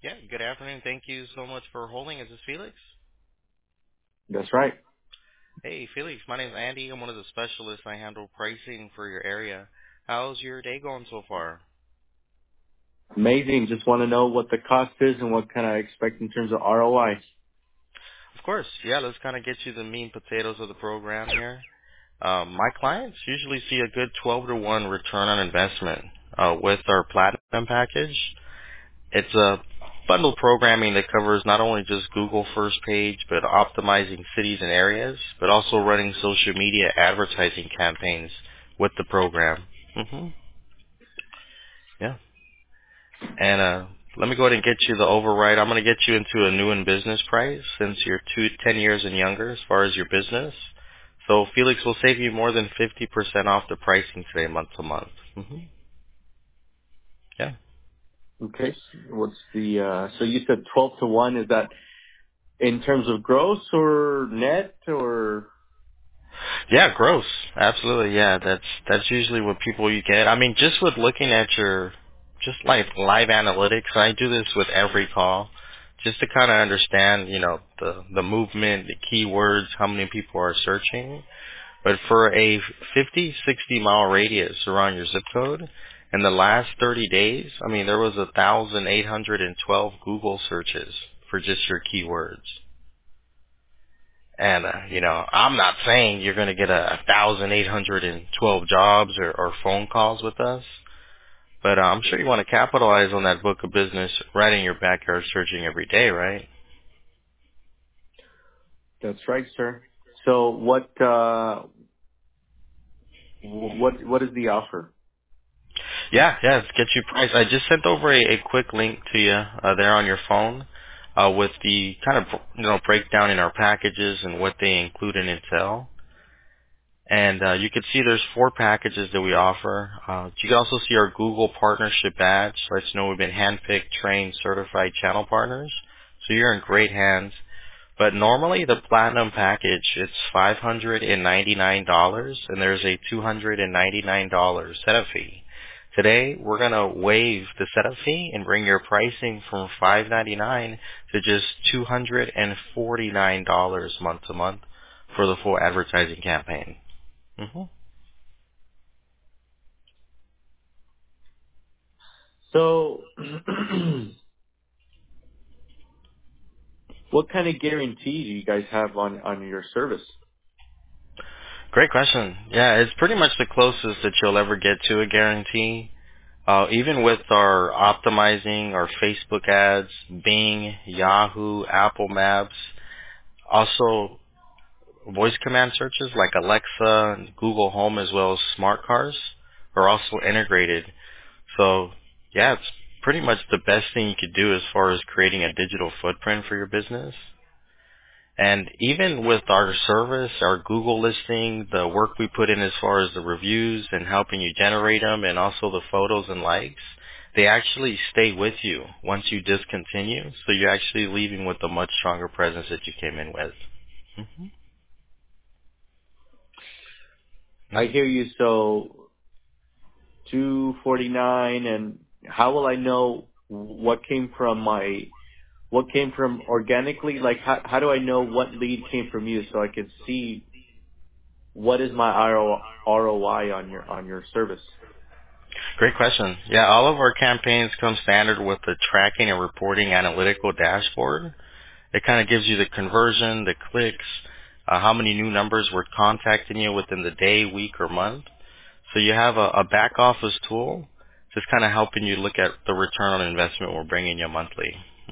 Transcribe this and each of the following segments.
Yeah, good afternoon. Thank you so much for holding. Is this Felix? That's right. Hey, Felix, my name's Andy. I'm one of the specialists. I handle pricing for your area. How's your day going so far? Amazing. Just want to know what the cost is and what can I expect in terms of ROI. Of course. Yeah, let's kind of get you the meat and potatoes of the program here. My clients usually see a good 12 to 1 return on investment with our Platinum package. It's a bundled programming that covers not only just Google first page, but optimizing cities and areas, but also running social media advertising campaigns with the program. Yeah. And let me go ahead and get you the override. I'm going to get you into a new and business price since you're 10 years and younger as far as your business. So Felix will save you more than 50% off the pricing today, month to month. Yeah. Okay. What's the, so you said 12 to 1. Is that in terms of gross or net or? Yeah, gross. Absolutely. Yeah, that's usually what people you get. I mean, just with looking at your just like live analytics, I do this with every call just to kind of understand, the movement, the keywords, how many people are searching. But for a 50, 60 mile radius around your zip code, in the last 30 days, I mean, there was 1,812 Google searches for just your keywords. And, I'm not saying you're going to get 1,812 jobs or phone calls with us, but I'm sure you want to capitalize on that book of business right in your backyard searching every day, right? That's right, sir. So what is the offer? Yeah, let's get you price. I just sent over a quick link to you there on your phone with the kind of, breakdown in our packages and what they include and entail. And you can see there's 4 packages that we offer. You can also see our Google partnership badge. Lets you know we've been handpicked, trained, certified channel partners. So you're in great hands. But normally the platinum package, it's $599 and there's a $299 setup fee. Today we're gonna waive the setup fee and bring your pricing from $599 to just $249 month to month for the full advertising campaign. So what kind of guarantee do you guys have on your service? Great question. Yeah, it's pretty much the closest that you'll ever get to a guarantee. Even with our optimizing our Facebook ads, Bing, Yahoo, Apple Maps, also voice command searches like Alexa and Google Home as well as smart cars are also integrated. So yeah, it's pretty much the best thing you could do as far as creating a digital footprint for your business. And even with our service, our Google listing, the work we put in as far as the reviews and helping you generate them and also the photos and likes, they actually stay with you once you discontinue. So you're actually leaving with a much stronger presence that you came in with. I Yeah. hear you. So 249, and how will I know what came from organically? Like, how do I know what lead came from you so I can see what is my ROI on your service? Great question. Yeah, all of our campaigns come standard with the tracking and reporting analytical dashboard. It kind of gives you the conversion, the clicks, how many new numbers were contacting you within the day, week, or month. So you have a back office tool just kind of helping you look at the return on investment we're bringing you monthly.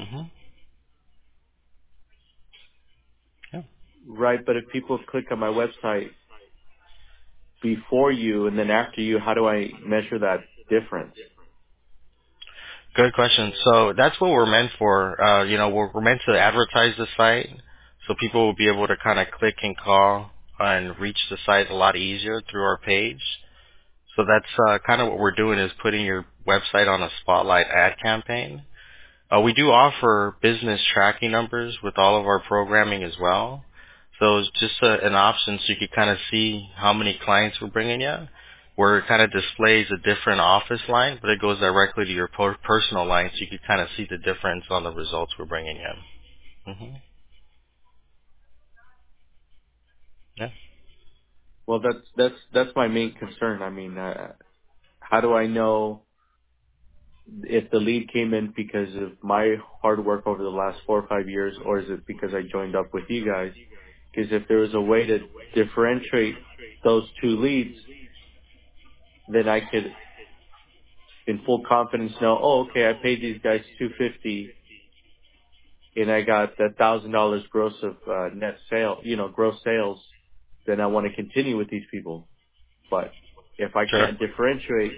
Yeah. Right, but if people click on my website before you and then after you, how do I measure that difference? Good question. So that's what we're meant for. We're meant to advertise the site so people will be able to kind of click and call and reach the site a lot easier through our page. So that's kind of what we're doing is putting your website on a spotlight ad campaign. We do offer business tracking numbers with all of our programming as well. So it's just an option so you can kind of see how many clients we're bringing you. where it kind of displays a different office line, but it goes directly to your personal line, so you can kind of see the difference on the results we're bringing in. Hmm. Yeah. Well, that's my main concern. I mean, how do I know if the lead came in because of my hard work over the last 4 or 5 years, or is it because I joined up with you guys? Because if there was a way to differentiate those two leads, then I could, in full confidence, know, oh, okay, I paid these guys $250, and I got $1,000 gross of net sale, gross sales. Then I want to continue with these people. But if I Sure. can't differentiate,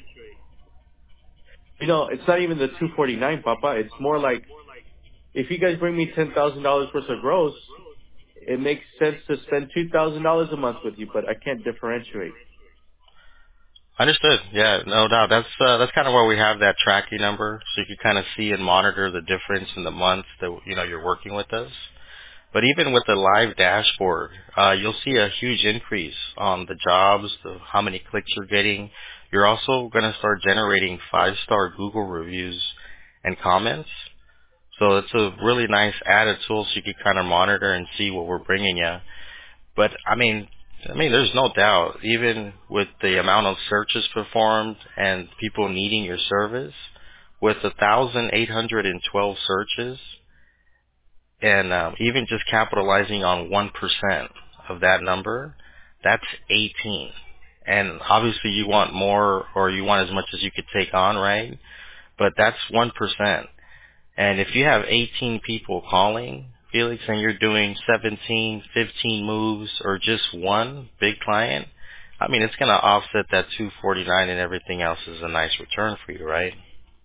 it's not even the 249, Papa. It's more like if you guys bring me $10,000 worth of gross, it makes sense to spend $2,000 a month with you, but I can't differentiate. Understood. Yeah, no doubt. That's kind of where we have that tracking number, so you can kind of see and monitor the difference in the months that you're working with us. But even with the live dashboard, you'll see a huge increase on the jobs, how many clicks you're getting. You're also going to start generating 5-star Google reviews and comments. So it's a really nice added tool, so you can kind of monitor and see what we're bringing you. But there's no doubt, even with the amount of searches performed and people needing your service, with 1,812 searches, and even just capitalizing on 1% of that number, that's 18. And obviously you want more, or you want as much as you could take on, right? But that's 1%. And if you have 18 people calling, Felix, and you're doing 17, 15 moves, or just one big client, it's going to offset that 249, and everything else is a nice return for you, right?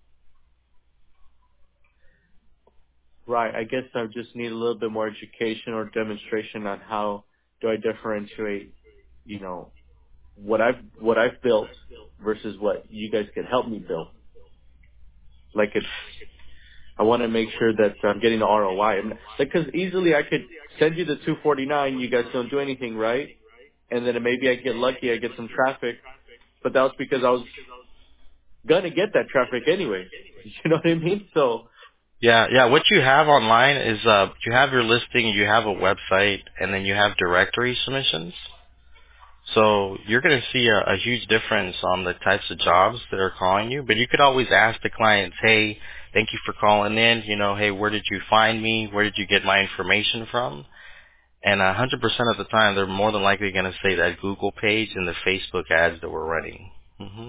Right. I guess I just need a little bit more education or demonstration on how do I differentiate, what I've built versus what you guys can help me build. Like I want to make sure that I'm getting the ROI. Because easily I could send you the 249, you guys don't do anything right, and then maybe I get lucky, I get some traffic, but that was because I was gonna get that traffic anyways. You know what I mean? So Yeah. What you have online is you have your listing, you have a website, and then you have directory submissions. So you're going to see a huge difference on the types of jobs that are calling you. But you could always ask the clients, hey, thank you for calling in. Hey, where did you find me? Where did you get my information from? And 100% of the time, they're more than likely going to say that Google page and the Facebook ads that we're running. Hmm.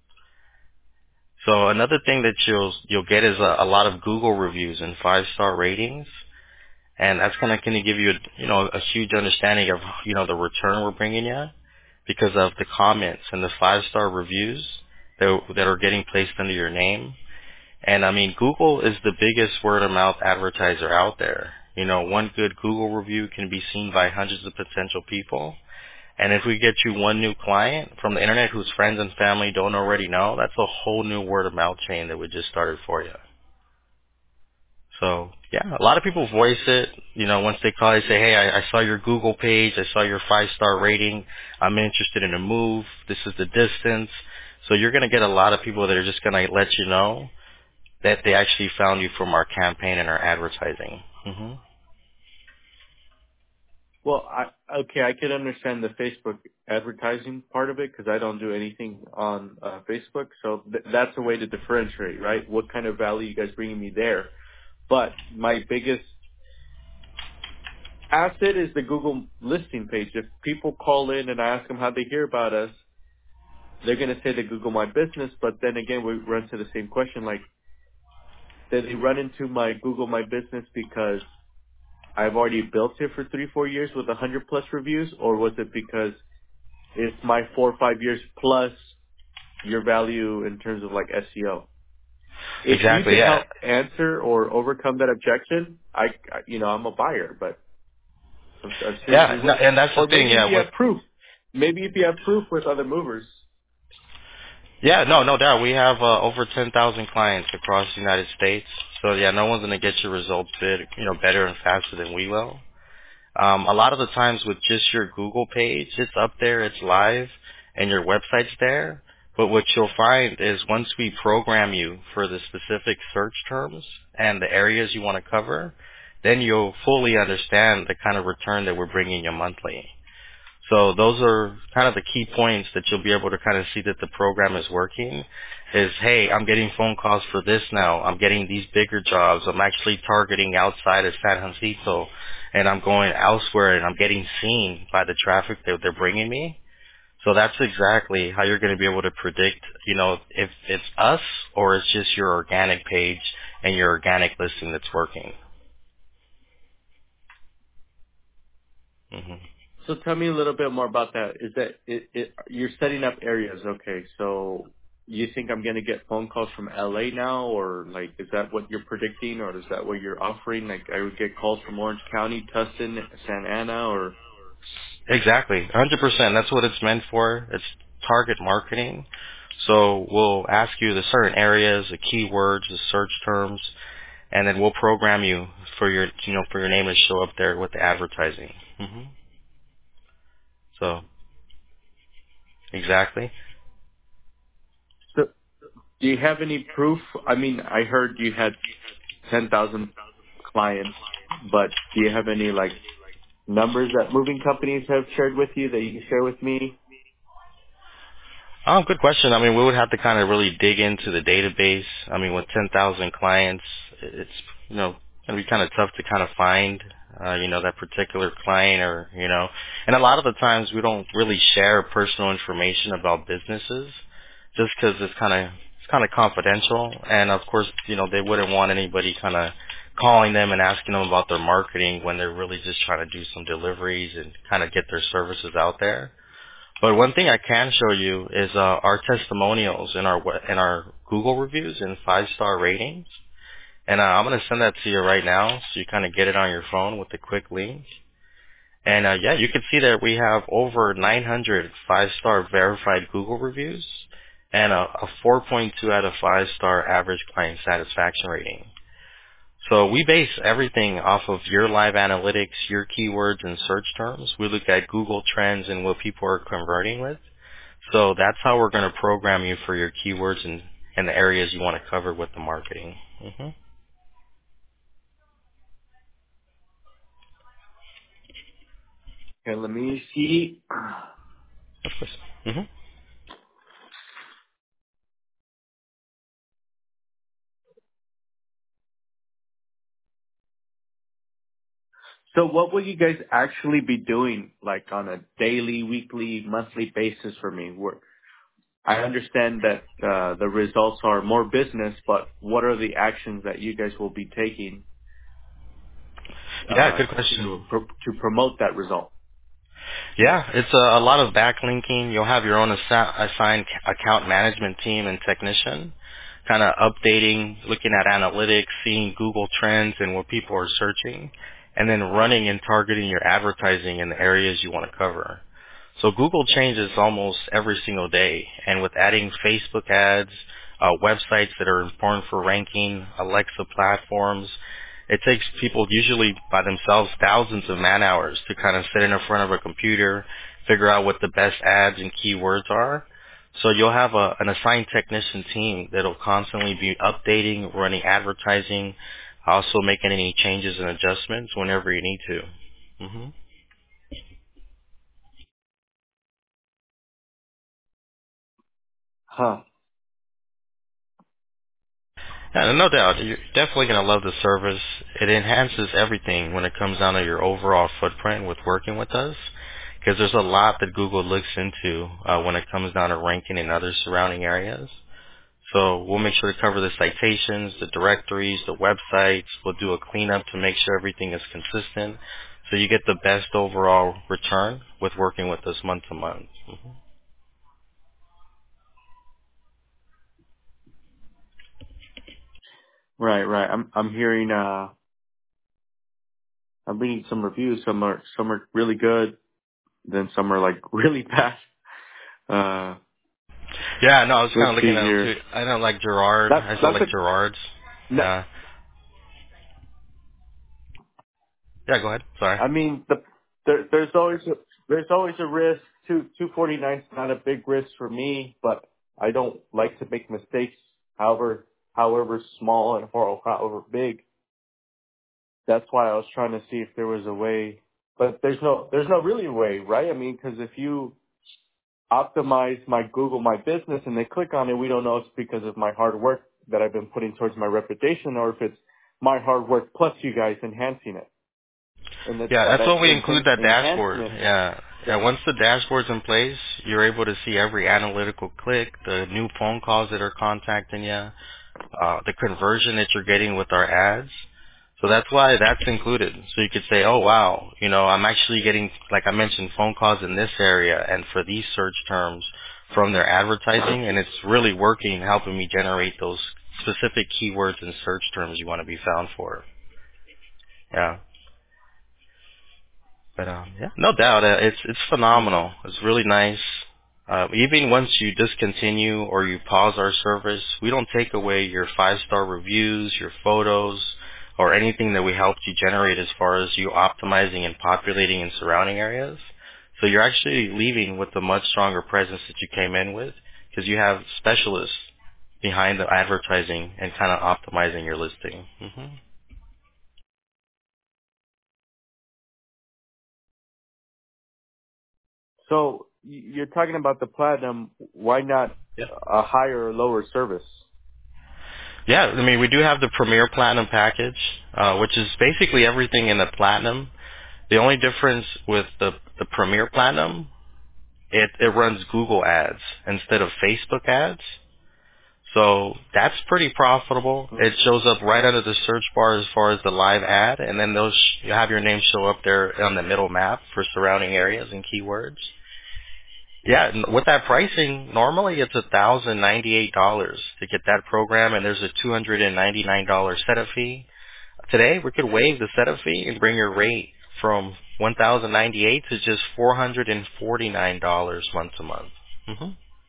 So another thing that you'll get is a lot of Google reviews and 5-star ratings. And that's going to give you a huge understanding of the return we're bringing you, because of the comments and the 5-star reviews that are getting placed under your name. And Google is the biggest word of mouth advertiser out there. One good Google review can be seen by hundreds of potential people. And if we get you one new client from the internet whose friends and family don't already know, that's a whole new word of mouth chain that we just started for you. So yeah, a lot of people voice it. Once they call, they say, "Hey, I saw your Google page. I saw your 5-star rating. I'm interested in a move. This is the distance." So you're going to get a lot of people that are just going to let you know that they actually found you from our campaign and our advertising. Hmm. well, I could understand the Facebook advertising part of it because I don't do anything on Facebook. So that's a way to differentiate, right? What kind of value you guys bringing me there? But my biggest asset is the Google listing page. If people call in and I ask them how they hear about us, they're going to say they Google My Business. But then again, we run to the same question, like, did they run into my Google My Business because I've already built it for 3-4 years with 100+ reviews, or was it because it's my 4 or 5 years plus your value in terms of like SEO? If you Exactly. can Yeah. help answer or overcome that objection, I'm a buyer, but I'm seriously Yeah. No, would. and that's the Or thing. maybe if Yeah. you have proof, with other movers. Yeah. No. No doubt. We have over 10,000 clients across the United States. So yeah, no one's going to get your results better and faster than we will. A lot of the times with just your Google page, it's up there, it's live, and your website's there. But what you'll find is once we program you for the specific search terms and the areas you want to cover, then you'll fully understand the kind of return that we're bringing you monthly. So those are kind of the key points that you'll be able to kind of see that the program is working is, hey, I'm getting phone calls for this now. I'm getting these bigger jobs. I'm actually targeting outside of San Jacinto and I'm going elsewhere and I'm getting seen by the traffic that they're bringing me. So that's exactly how you're going to be able to predict, if it's us or it's just your organic page and your organic listing that's working. hmm So tell me a little bit more about that. Is that you're setting up areas? Okay, so you think I'm going to get phone calls from LA now, or like is that what you're predicting, or is that what you're offering? Like I would get calls from Orange County, Tustin, Santa Ana, or Exactly. 100%. That's what it's meant for. It's target marketing. So we'll ask you the certain areas, the keywords, the search terms, and then we'll program you for your name to show up there with the advertising. So exactly. so do you have any proof? I mean, I heard you had 10,000 clients, but do you have any like numbers that moving companies have shared with you that you can share with me? Good question. I mean, we would have to kind of really dig into the database. I mean, with 10,000 clients, it's, going to be kind of tough to kind of find, that particular client and a lot of the times we don't really share personal information about businesses just because it's kind of confidential. And of course, they wouldn't want anybody kind of calling them and asking them about their marketing when they're really just trying to do some deliveries and kind of get their services out there. But one thing I can show you is our testimonials in our Google reviews and 5-star ratings. And I'm going to send that to you right now so you kind of get it on your phone with a quick link. And yeah, you can see that we have over 900 5-star verified Google reviews and a 4.2 out of 5-star average client satisfaction rating. So we base everything off of your live analytics, your keywords and search terms. We look at Google Trends and what people are converting with. So that's how we're going to program you for your keywords and the areas you want to cover with the marketing. Okay, let me see. Of course. hmm So what will you guys actually be doing, like on a daily, weekly, monthly basis for me? I understand that the results are more business, but what are the actions that you guys will be taking Yeah, good question. to promote that result? Yeah, it's a lot of backlinking. You'll have your own assigned account management team and technician, kind of updating, looking at analytics, seeing Google Trends and what people are searching, and then running and targeting your advertising in the areas you want to cover. So Google changes almost every single day, and with adding Facebook ads, websites that are important for ranking, Alexa platforms, it takes people usually by themselves thousands of man hours to kind of sit in front of a computer, figure out what the best ads and keywords are. So you'll have an assigned technician team that'll constantly be updating, running advertising, also making any changes and adjustments whenever you need to. hmm Huh. Yeah, no doubt. You're definitely going to love the service. It enhances everything when it comes down to your overall footprint with working with us, because there's a lot that Google looks into when it comes down to ranking in other surrounding areas. So we'll make sure to cover the citations, the directories, the websites. We'll do a cleanup to make sure everything is consistent, so you get the best overall return with working with us month to month. Right, right. I'm hearing I'm reading some reviews. Some are really good, then some are like really bad. Uh, Yeah, no, I was kind let's of looking see at them too. here. I don't like Gerard. That's I saw that's like a Gerard's. no, Yeah. Yeah, go ahead. Sorry. I mean there's always There's always a risk. 249 is not a big risk for me, but I don't like to make mistakes. However small and however big. That's why I was trying to see if there was a way. But there's no really way, right? I mean, because if you optimize my Google My Business and they click on it, we don't know it's because of my hard work that I've been putting towards my reputation, or if it's my hard work plus you guys enhancing it. And Yeah, that's that when we include that dashboard. enhancement. Yeah. Yeah, Yeah. once the dashboard's in place, you're able to see every analytical click, the new phone calls that are contacting you, the conversion that you're getting with our ads. So that's why that's included. So you could say, oh wow, I'm actually getting, like I mentioned, phone calls in this area and for these search terms from their advertising, and it's really working, helping me generate those specific keywords and search terms you want to be found for. Yeah. But yeah, no doubt, it's Hmm. phenomenal. It's really nice. Even once you discontinue or you pause our service, we don't take away your 5-star reviews, your photos, or anything that we helped you generate as far as you optimizing and populating in surrounding areas. So you're actually leaving with a much stronger presence that you came in with because you have specialists behind the advertising and kind of optimizing your listing. So you're talking about the platinum. Why not Yeah. a higher or lower service? Yeah, I mean, we do have the Premier Platinum package, which is basically everything in the Platinum. The only difference with the Premier Platinum, it runs Google ads instead of Facebook ads. So that's pretty profitable. Hmm. It shows up right under the search bar as far as the live ad, and then you have your name show up there on the middle map for surrounding areas and keywords. Yeah, with that pricing, normally it's $1,098 to get that program, and there's a $299 setup fee. Today, we could waive the setup fee and bring your rate from $1,098 to just $449 month to month. hmm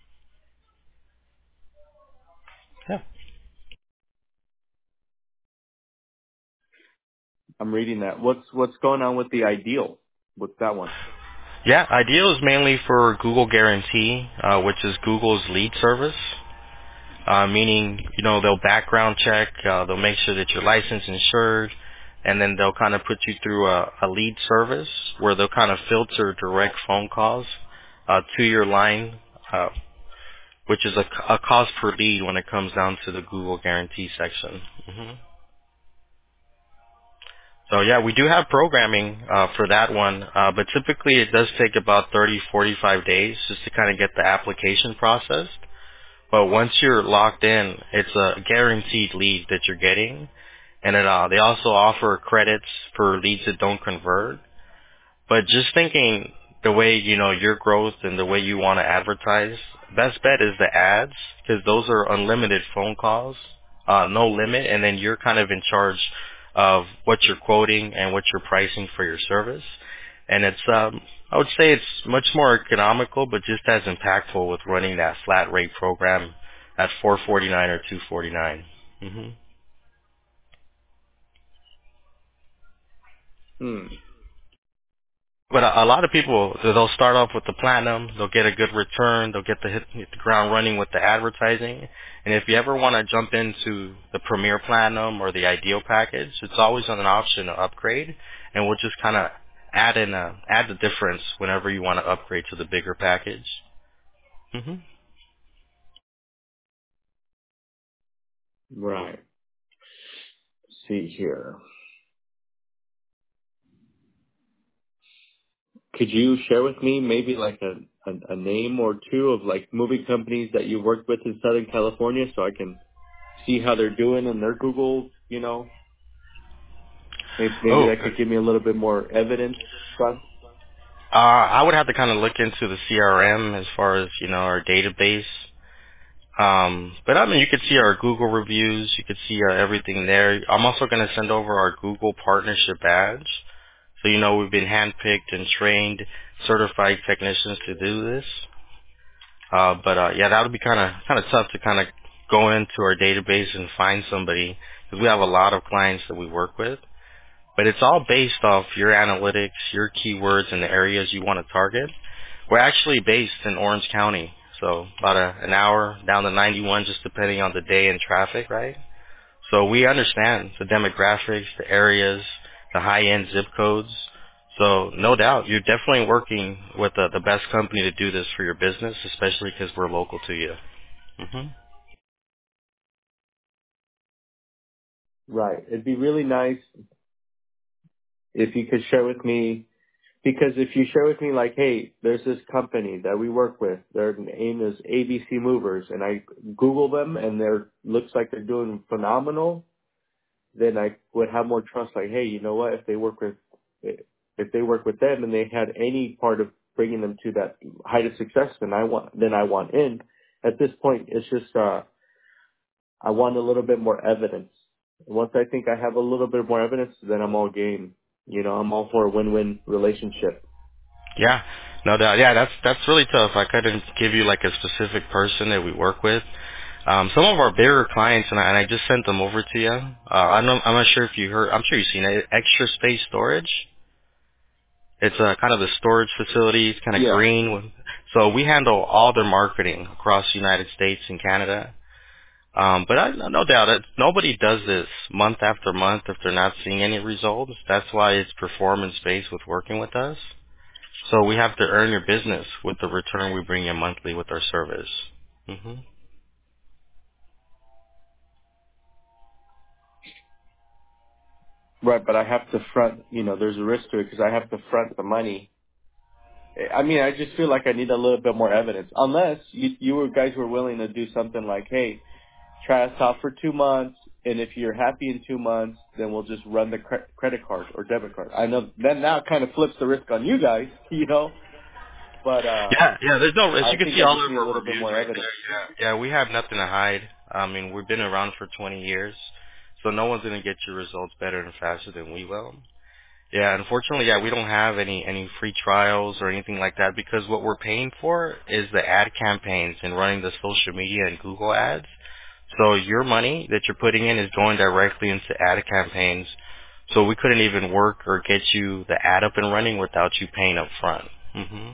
Yeah. I'm reading that. What's going on with the ideal? What's that one? Yeah, Ideal is mainly for Google Guarantee, which is Google's lead service. Meaning, they'll background check, they'll make sure that you're licensed, insured, and then they'll kind of put you through a lead service where they'll kind of filter direct phone calls to your line, which is a cost per lead when it comes down to the Google Guarantee section. So yeah, we do have programming for that one, but typically it does take about 30, 45 days just to kind of get the application processed. But once you're locked in, it's a guaranteed lead that you're getting. And they also offer credits for leads that don't convert. But just thinking the way, your growth and the way you want to advertise, best bet is the ads because those are unlimited phone calls, no limit. And then you're kind of in charge of what you're quoting and what you're pricing for your service. And I would say it's much more economical, but just as impactful with running that flat rate program at 449 or 249. Hmm. But a lot of people, they'll start off with the platinum, they'll get a good return, they'll hit the ground running with the advertising. And if you ever want to jump into the Premier Platinum or the Ideal package, it's always an option to upgrade, and we'll just kind of add the difference whenever you want to upgrade to the bigger package. hmm Right. See here. Could you share with me maybe like a name or two of like movie companies that you worked with in Southern California so I can see how they're doing in their Google, maybe Oh, that could give me a little bit more evidence, Sean? I would have to kind of look into the CRM as far as our database. But I mean, you could see our Google reviews. You could see everything there. I'm also going to send over our Google partnership badge. So we've been handpicked and trained, certified technicians to do this. But yeah, that would be kind of tough to kind of go into our database and find somebody because we have a lot of clients that we work with. But it's all based off your analytics, your keywords, and the areas you want to target. We're actually based in Orange County, so about an hour down the 91, just depending on the day and traffic, right? So we understand the demographics, the areas, the high-end zip codes. So no doubt, you're definitely working with the best company to do this for your business, especially because we're local to you. hmm Right. It'd be really nice if you could share with me, because if you share with me like, hey, there's this company that we work with, their name is ABC Movers, and I Google them and they're looks like they're doing phenomenal, then I would have more trust. Like, hey, you know what? If they work with them and they had any part of bringing them to that height of success, then I want in. At this point, it's just I want a little bit more evidence. Once I think I have a little bit more evidence, then I'm all game. You know, I'm all for a win-win relationship. Yeah, no doubt. Yeah, that's really tough. I couldn't give you like a specific person that we work with. Some of our bigger clients, and I just sent them over to you. I'm not sure if you heard. I'm sure you've seen it. Extra Space Storage. It's kind of the storage facility. It's kind of Yeah. green. So we handle all their marketing across the United States and Canada. But no doubt, nobody does this month after month if they're not seeing any results. That's why it's performance-based with working with us. So we have to earn your business with the return we bring you monthly with our service. hmm Right, but I have to front, there's a risk to it because I have to front the money. I mean, I just feel like I need a little bit more evidence. Unless guys were willing to do something like, hey, try us out for 2 months, and if you're happy in 2 months, then we'll just run the credit card or debit card. I know then that kind of flips the risk on you guys, but Yeah. There's no risk. I You can think see I all just of need a our little bit reviews more right evidence. there. Yeah. We have nothing to hide. I mean, we've been around for 20 years, so no one's gonna get your results better and faster than we will. Yeah, unfortunately, yeah, we don't have any free trials or anything like that because what we're paying for is the ad campaigns and running the social media and Google ads. So your money that you're putting in is going directly into ad campaigns. So we couldn't even work or get you the ad up and running without you paying up front. hmm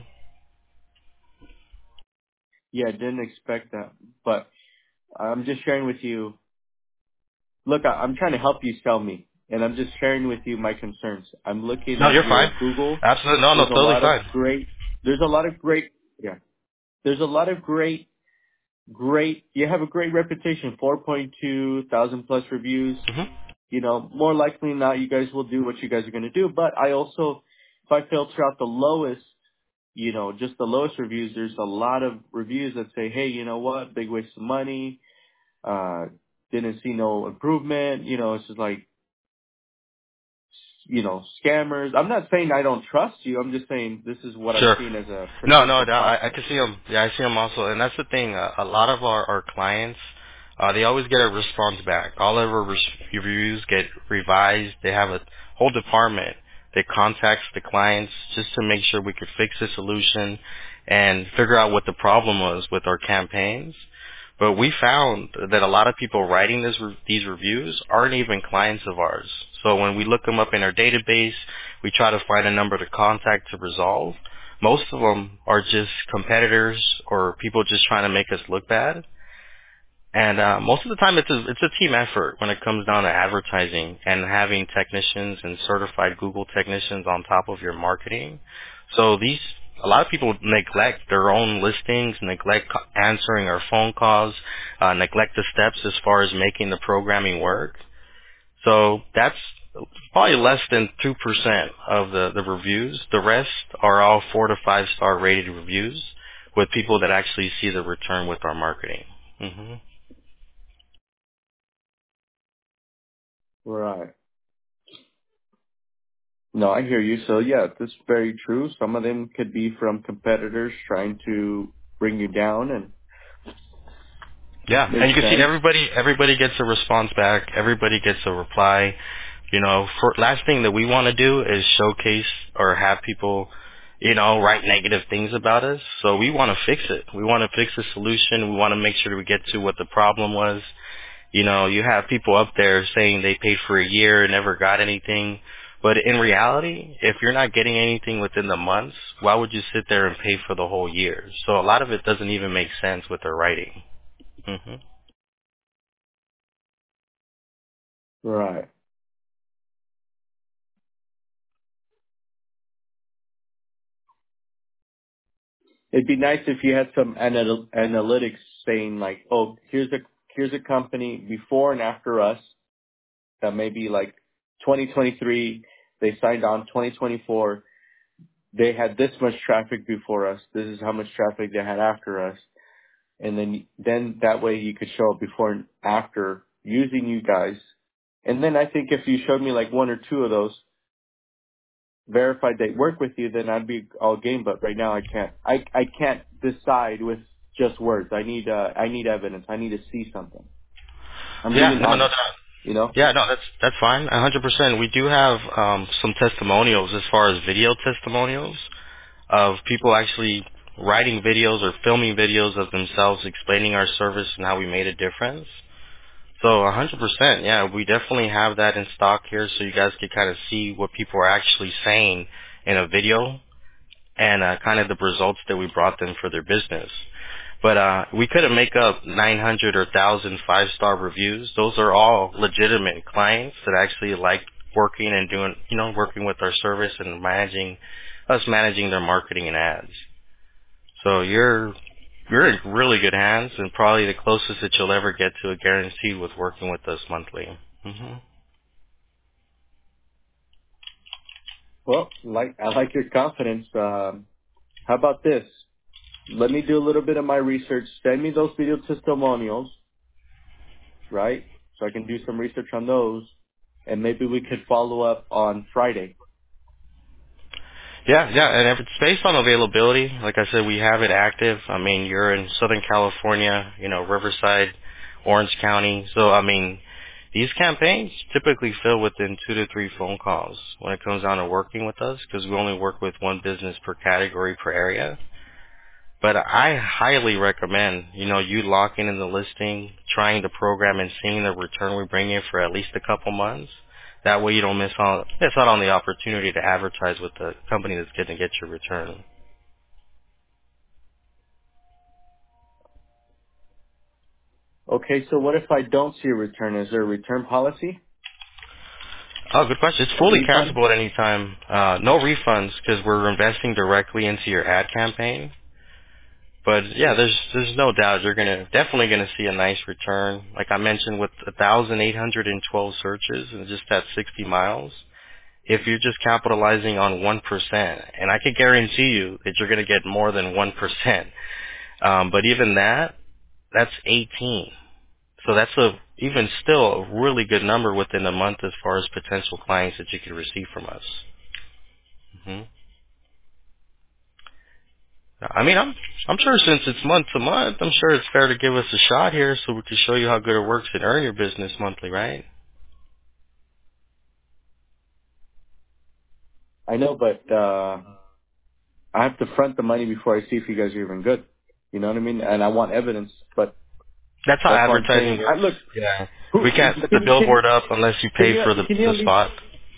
Yeah, I didn't expect that, but I'm just sharing with you. Look, I'm trying to help you sell me, and I'm just sharing with you my concerns. I'm looking No, at you're your fine. Google. Absolutely. No, There's a totally lot of fine. great. There's a lot of great. Yeah. There's a lot of great. You have a great reputation. 4.2 thousand plus reviews. hmm More likely than not, you guys will do what you guys are going to do. But I also, if I filter out the lowest, just the lowest reviews, there's a lot of reviews that say, hey, you know what, big waste of money, uh, didn't see no improvement. It's just like, scammers. I'm not saying I don't trust you. I'm just saying this is what I'm Sure. seeing as a No, potential I can prospect. see them. Yeah, I see them also, and that's the thing. A lot of our clients, they always get a response back. All of our reviews get revised. They have a whole department that contacts the clients just to make sure we could fix the solution and figure out what the problem was with our campaigns. But we found that a lot of people writing these reviews aren't even clients of ours. So when we look them up in our database, we try to find a number to contact to resolve. Most of them are just competitors or people just trying to make us look bad. And most of the time, it's a team effort when it comes down to advertising and having technicians and certified Google technicians on top of your marketing. So a lot of people neglect their own listings, neglect answering our phone calls, neglect the steps as far as making the programming work. So that's probably less than 2% of the reviews. The rest are all 4 to 5 star rated reviews with people that actually see the return with our marketing. hmm Right. No, I hear you. So yeah, that's very true. Some of them could be from competitors trying to bring you down, and Yeah, and makes you can see sense. everybody gets a response back. Everybody gets a reply. Last thing that we want to do is showcase or have people, write negative things about us. So we want to fix it. We want to fix the solution. We want to make sure that we get to what the problem was. You have people up there saying they paid for a year and never got anything. But in reality, if you're not getting anything within the months, why would you sit there and pay for the whole year? So a lot of it doesn't even make sense with their writing. Hmm. Right. It'd be nice if you had some analytics saying like, oh, here's a company before and after us that maybe like 2023 they signed on 2024 they had this much traffic before us. This is how much traffic they had after us, and then that way you could show up before and after using you guys. And then I think if you showed me like one or two of those verified they work with you, then I'd be all game. But right now I can't. I can't decide with just words. I need evidence. I need to see something. I'm Yeah, being no, no, honest. no. You know. Yeah, no, that's fine. 100%. We do have some testimonials as far as video testimonials of people actually writing videos or filming videos of themselves explaining our service and how we made a difference. So 100%, yeah, we definitely have that in stock here so you guys can kind of see what people are actually saying in a video and kind of the results that we brought them for their business. But we couldn't make up 900 or 1,000 five-star reviews. Those are all legitimate clients that actually like working and doing, working with our service and managing their marketing and ads. So you're in really good hands and probably the closest that you'll ever get to a guarantee with working with us monthly. Hmm. Well, I like your confidence. How about this? Let me do a little bit of my research. Send me those video testimonials, right? So I can do some research on those, and maybe we could follow up on Friday. Yeah, yeah, and if it's based on availability, like I said, we have it active. I mean, you're in Southern California, Riverside, Orange County. So, I mean, these campaigns typically fill within 2 to 3 phone calls when it comes down to working with us because we only work with one business per category per area. But I highly recommend, you locking in the listing, trying the program, and seeing the return we bring you for at least a couple months. That way you don't miss out on the opportunity to advertise with the company that's going to get your return. Okay, so what if I don't see a return? Is there a return policy? Oh, good question. It's A fully refund? cancelable at any time. No refunds because we're investing directly into your ad campaign. But yeah, there's no doubt you're definitely gonna see a nice return. Like I mentioned, with 1,812 searches and just that 60 miles. If you're just capitalizing on 1%, and I can guarantee you that you're going to get more than 1%. But even that's 18. So that's even still a really good number within a month as far as potential clients that you could receive from us. Hmm. I mean, I'm sure since it's month to month, I'm sure it's fair to give us a shot here so we can show you how good it works and earn your business monthly, right? I know, but I have to front the money before I see if you guys are even good. You know what I mean? And I want evidence, but That's how that's what I'm advertising saying. works. Look, Yeah. We who can't put the billboard up unless you pay for can you the at least? spot.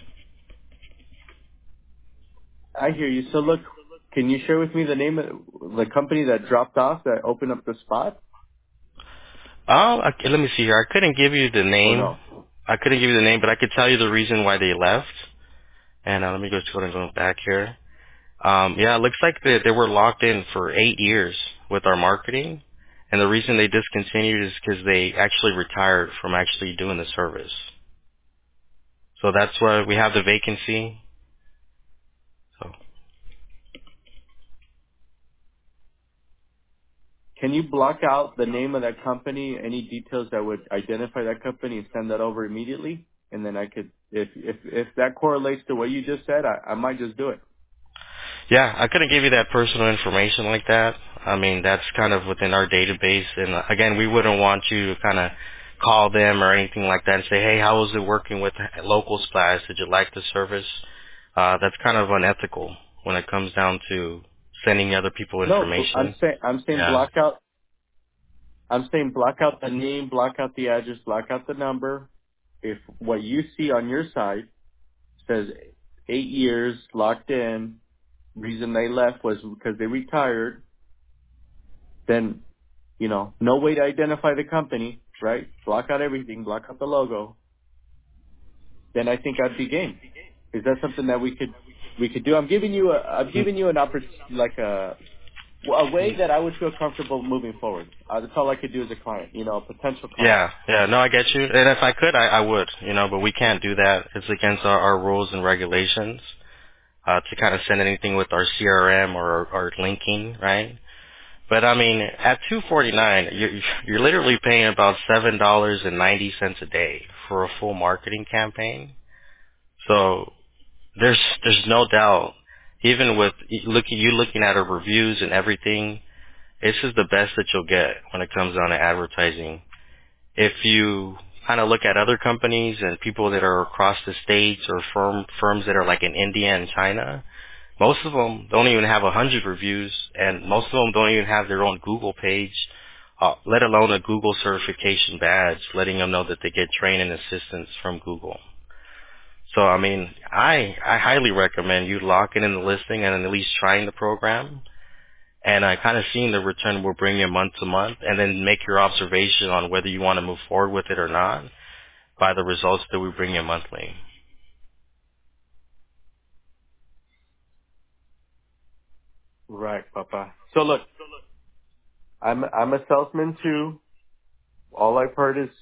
I hear you. So look, can you share with me the name of the company that dropped off that opened up the spot, Oh, okay, let me see here. I couldn't give you the or name. no? I couldn't give you the name, but I could tell you the reason why they left. And let me go to and go back here. Yeah, it looks like they were locked in for 8 years with our marketing, and the reason they discontinued is because they actually retired from actually doing the service. So that's why we have the vacancy. So Can you block out the name of that company, any details that would identify that company, and send that over immediately? And then I could, if that correlates to what you just said, I might just do it. yeah, I couldn't give you that personal information like that. I mean, that's kind of within our database. And again, we wouldn't want you to kind of call them or anything like that and say, hey, how was it working with Local Splash? Did you like the service? That's kind of unethical when it comes down to sending other people No, information. I'm saying Yeah. block out the name, block out the address, block out the number. If what you see on your side says 8 years locked in. Reason they left was because they retired. Then, no way to identify the company, right? Block out everything, block out the logo. Then I think I'd be game. Is that something that we could do? I'm giving you an like a way that I would feel comfortable moving forward. That's all I could do as a client, a potential client. Yeah, yeah, no, I get you. And if I could, I would, but we can't do that. It's against our rules and regulations to kind of send anything with our CRM or our linking, right? But I mean, at 249, you're literally paying about $7.90 a day for a full marketing campaign. So there's no doubt, even with looking at our reviews and everything, this is the best that you'll get when it comes down to advertising. If you kind of look at other companies and people that are across the states or firms that are like in India and China, most of them don't even have 100 reviews, and most of them don't even have their own Google page, let alone a Google certification badge, letting them know that they get training assistance from Google. So, I mean, I highly recommend you locking in the listing and at least trying the program, and kind of seeing the return will bring you month to month, and then make your observation on whether you want to move forward with it or not by the results that we bring you monthly. Right, Papa. So look, I'm a salesman too. All I've heard is,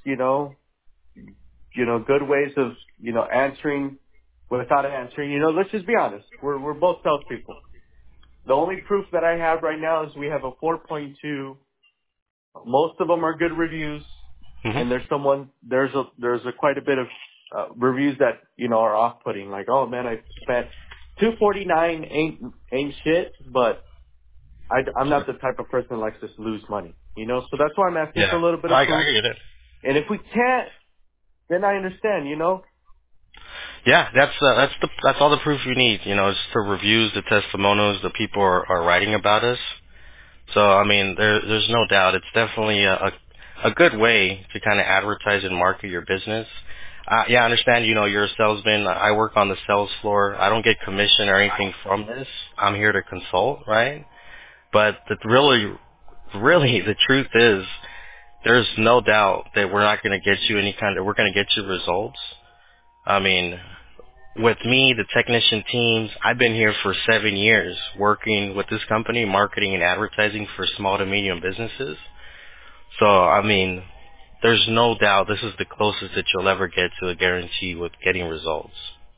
good ways of, answering without answering. Let's just be honest. We're both salespeople. The only proof that I have right now is we have a 4.2. Most of them are good reviews, Hmm. and there's quite a bit of reviews that are off-putting. Like, oh man, I spent 249 ain't shit, but I'm Sure. not the type of person that likes to lose money. So that's why I'm asking for Yeah, a little bit of I proof. get it. And if we can't, then I understand. Yeah, that's all the proof you need. It's the reviews, the testimonials, the people are writing about us. So I mean, there's no doubt it's definitely a good way to kind of advertise and market your business. Yeah, I understand. You're a salesman. I work on the sales floor. I don't get commission or anything from this. I'm here to consult, right? But really, the truth is, there's no doubt that we're not going to get you we're going to get you results. I mean, with me, the technician teams, I've been here for 7 years working with this company, marketing and advertising for small to medium businesses. So, I mean, there's no doubt this is the closest that you'll ever get to a guarantee with getting results.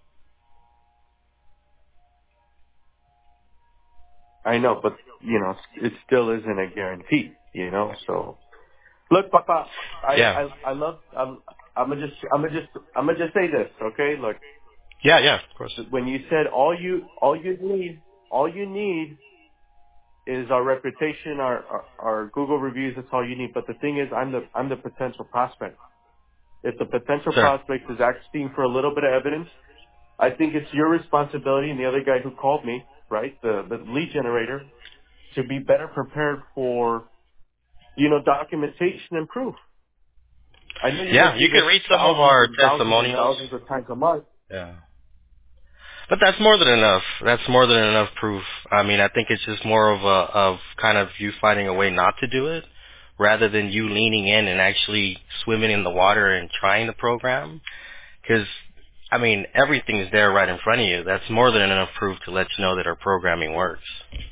I know, but it still isn't a guarantee. So look, Papa, Yeah. I love. I'm gonna just say this, okay? Look, Yeah, yeah, of course. when you said all you need is our reputation, our Google reviews. That's all you need. But the thing is, I'm the potential prospect. If the potential Sure. prospect is asking for a little bit of evidence, I think it's your responsibility and the other guy who called me, right, the lead generator, to be better prepared for, documentation and proof. I know you guys Yeah, do you this can read some of thousands our and thousands and testimonials. thousands of times a month. Yeah. But that's more than enough. That's more than enough proof. I mean, I think it's just more of kind of you finding a way not to do it rather than you leaning in and actually swimming in the water and trying the program. Because, I mean, everything is there right in front of you. That's more than enough proof to let you know that our programming works.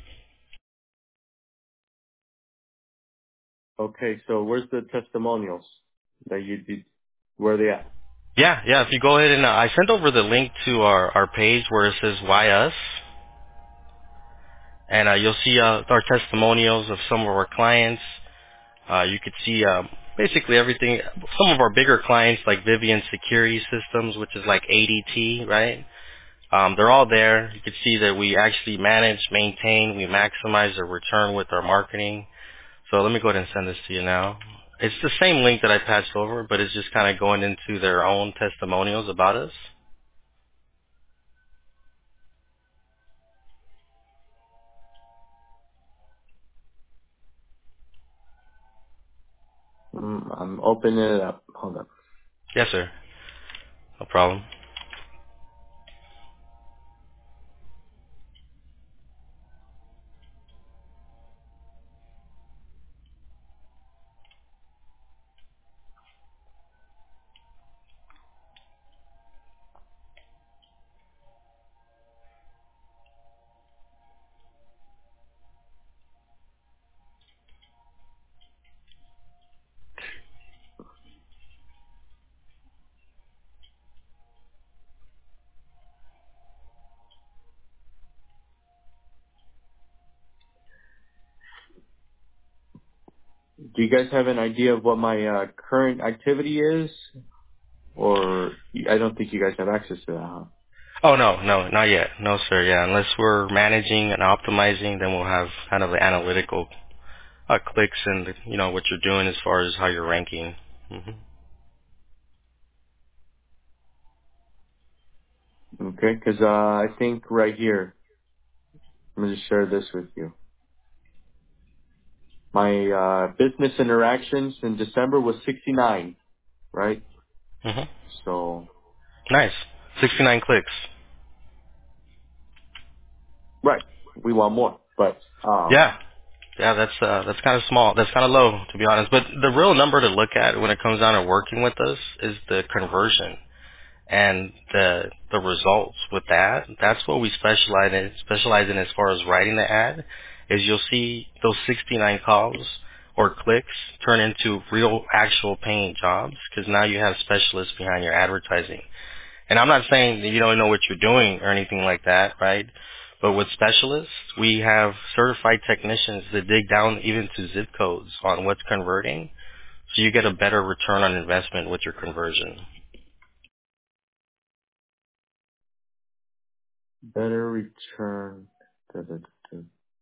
Okay, so where's the testimonials that you did? Where are they at? Yeah, yeah. If you go ahead and I sent over the link to our page where it says "Why Us," and you'll see our testimonials of some of our clients. You could see basically everything. Some of our bigger clients like Vivian Security Systems, which is like ADT, right? They're all there. You can see that we actually manage, maintain, we maximize the return with our marketing. So let me go ahead and send this to you now. It's the same link that I passed over, but it's just kind of going into their own testimonials about us. I'm opening it up. Hold on. Yes, sir. No problem. Do you guys have an idea of what my current activity is, or I don't think you guys have access to that, huh? Oh no, no, not yet. No, sir. Yeah, unless we're managing and optimizing, then we'll have kind of the analytical clicks and what you're doing as far as how you're ranking. Hmm. Okay, because I think right here, I'm going to share this with you. My business interactions in December was 69, right? Hmm. So, Nice. 69 clicks. right, we want more, but Yeah. Yeah, that's kind of small. That's kind of low, to be honest. But the real number to look at when it comes down to working with us is the conversion and the results with that. That's what we specialize in as far as writing the ad. Is you'll see those 69 calls or clicks turn into real, actual paying jobs because now you have specialists behind your advertising. And I'm not saying that you don't know what you're doing or anything like that, right? But with specialists, we have certified technicians that dig down even to zip codes on what's converting, so you get a better return on investment with your conversion. better return. Da, da, da.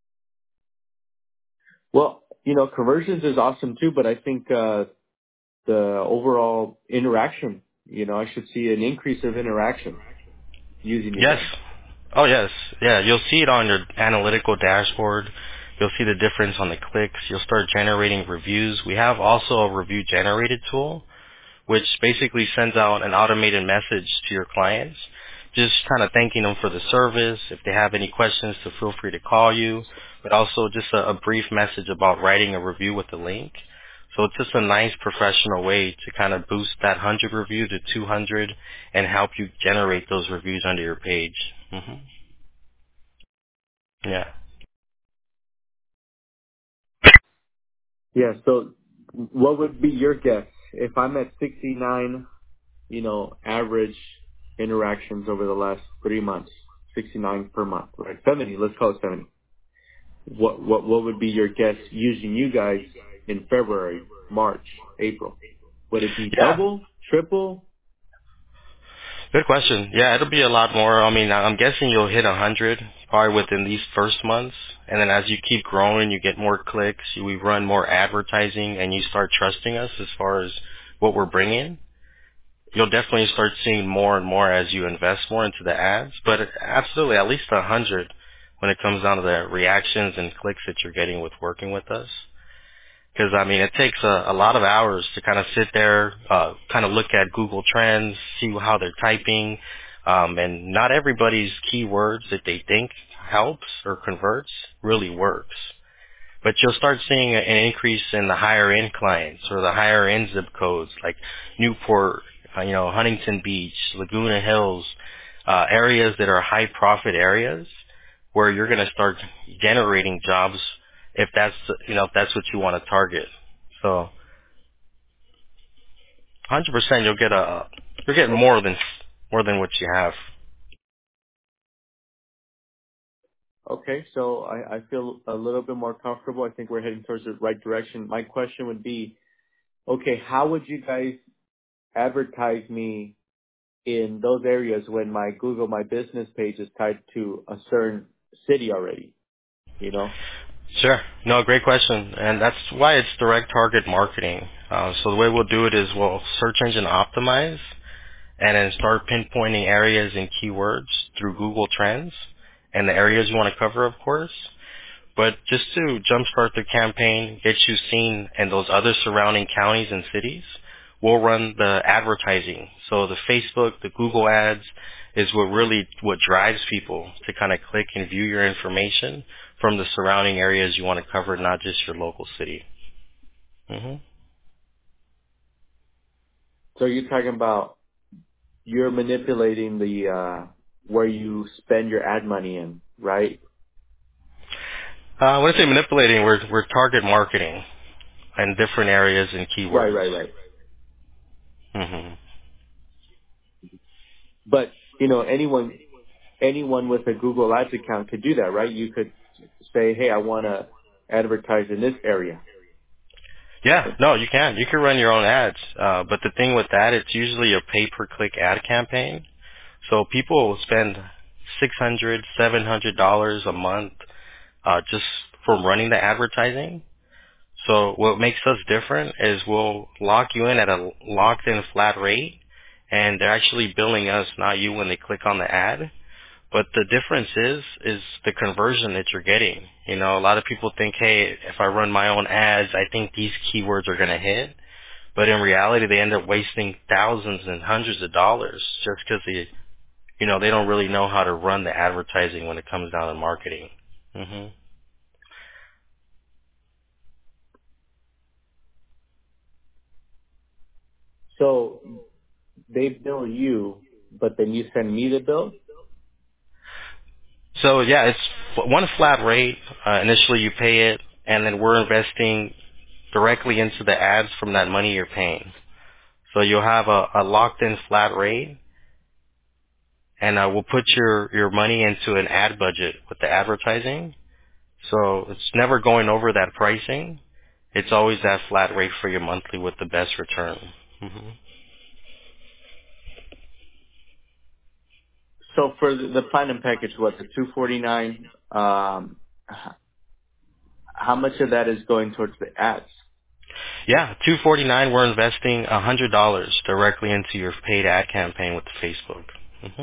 Well, conversions is awesome too, but I think the overall interaction, I should see an increase of interaction using you Yes. guys. Oh, yes. Yeah, you'll see it on your analytical dashboard. You'll see the difference on the clicks. You'll start generating reviews. We have also a review generated tool which basically sends out an automated message to your clients, just kind of thanking them for the service. If they have any questions, to feel free to call you, but also just a brief message about writing a review with a link. So it's just a nice professional way to kind of boost that 100 review to 200 and help you generate those reviews under your page. Hmm. Yeah. Yeah. So, what would be your guess if I'm at 69? Average interactions over the last 3 months, 69 per month, right? 70. Let's call it 70. What would be your guess using you guys in February, March, April? Would it be Yeah. double, triple? Good question. Yeah, it'll be a lot more. I mean, I'm guessing you'll hit 100 probably within these first months, and then as you keep growing, you get more clicks, we run more advertising, and you start trusting us as far as what we're bringing. You'll definitely start seeing more and more as you invest more into the ads, but absolutely at least 100 when it comes down to the reactions and clicks that you're getting with working with us. Because I mean, it takes a lot of hours to kind of sit there, kind of look at Google Trends, see how they're typing, and not everybody's keywords that they think helps or converts really works. But you'll start seeing an increase in the higher end clients or the higher end zip codes like Newport, Huntington Beach, Laguna Hills, areas that are high profit areas where you're going to start generating jobs if that's what you want to target. So 100% you'll get more than what you have. Okay, so I feel a little bit more comfortable. I think we're heading towards the right direction. My question would be, okay, how would you guys advertise me in those areas when my Google My Business page is tied to a certain city already, you know? Sure. No, great question. And that's why it's direct target marketing. So the way we'll do it is we'll search engine optimize and then start pinpointing areas and keywords through Google Trends and the areas you want to cover, of course. But just to jumpstart the campaign, get you seen in those other surrounding counties and cities, we'll run the advertising. So the Facebook, the Google ads is what drives people to kind of click and view your information from the surrounding areas you want to cover, not just your local city. Hmm. So you're talking about you're manipulating the where you spend your ad money in, right? When I say manipulating, we're target marketing in different areas and Right, keywords. right, right. Hmm. But anyone with a Google Ads account could do that, right? You could say, hey, I want to advertise in this area. Yeah, no, you can. You can run your own ads. But the thing with that, it's usually a pay-per-click ad campaign. So people will spend $600, $700 a month just from running the advertising. So what makes us different is we'll lock you in at a locked-in flat rate, and they're actually billing us, not you, when they click on the ad. But the difference is the conversion that you're getting. You know, a lot of people think, hey, if I run my own ads, I think these keywords are going to hit. But in reality, they end up wasting thousands and hundreds of dollars just because they don't really know how to run the advertising when it comes down to marketing. hmm So they bill you, but then you send me the bill? So yeah, it's one flat rate. Initially, you pay it, and then we're investing directly into the ads from that money you're paying. So you'll have a locked-in flat rate, and we'll put your money into an ad budget with the advertising. So it's never going over that pricing. It's always that flat rate for your monthly with the best return. hmm So for the platinum package, what, the 249, how much of that is going towards the ads? Yeah, $249. We're investing $100 directly into your paid ad campaign with Facebook. hmm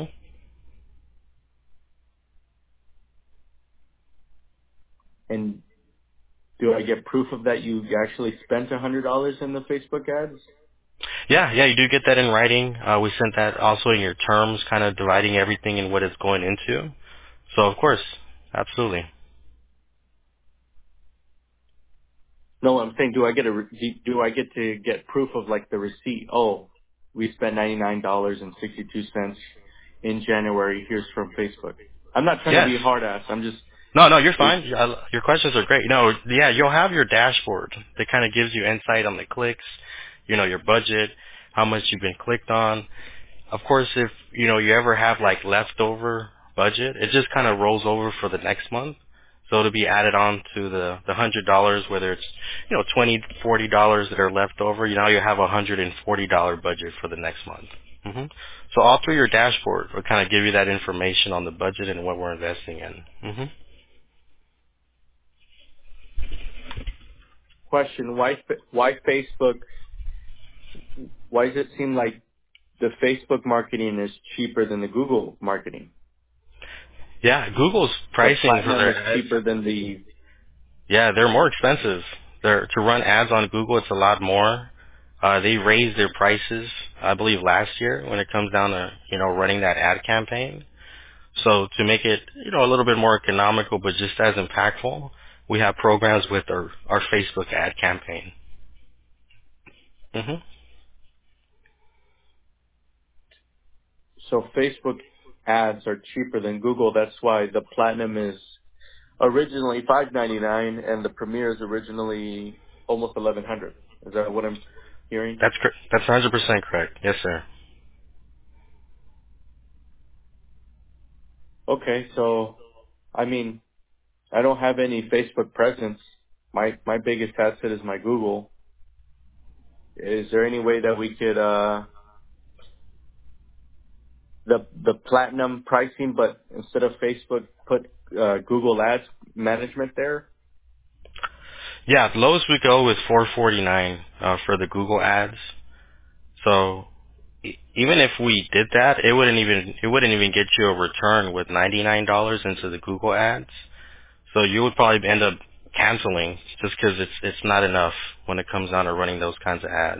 And do I get proof of that you actually spent $100 in the Facebook ads? Yeah, you do get that in writing. We sent that also in your terms, kind of dividing everything and what it's going into. So of course, absolutely. No, I'm saying, do I get to get proof of like the receipt? Oh, we spent $99.62 in January. Here's from Facebook. I'm not trying to Yes. be a hard ass. I'm just, No, you're it, fine. Your questions are great. No, yeah, you'll have your dashboard that kind of gives you insight on the clicks, your budget, how much you've been clicked on. Of course, if you ever have like leftover budget, it just kind of rolls over for the next month. So it'll be added on to the $100, whether it's $20, $40 that are left over. Now you have $140 budget for the next month. hmm So all through your dashboard will kind of give you that information on the budget and what we're investing in. question, why Facebook, why does it seem like the Facebook marketing is cheaper than the Google marketing? Yeah, Google's The pricing for platinum their is ads. cheaper than the, Yeah, they're more expensive. To run ads on Google, it's a lot more. They raised their prices, I believe, last year when it comes down to running that ad campaign. So to make it a little bit more economical, but just as impactful, we have programs with our Facebook ad campaign. hmm so Facebook ads are cheaper than Google. That's why the platinum is originally $599 and the Premier is originally almost $1,100. Is that what I'm hearing? That's 100% correct. Yes, sir. Okay, so I mean, I don't have any Facebook presence. My biggest asset is my Google. Is there any way that we could the platinum pricing, but instead of Facebook, put Google Ads management there? Yeah, the lowest we go is 449 for the Google ads. So even if we did that, it wouldn't even get you a return with $99 into the Google ads. So you would probably end up canceling just because it's not enough when it comes down to running those kinds of ads.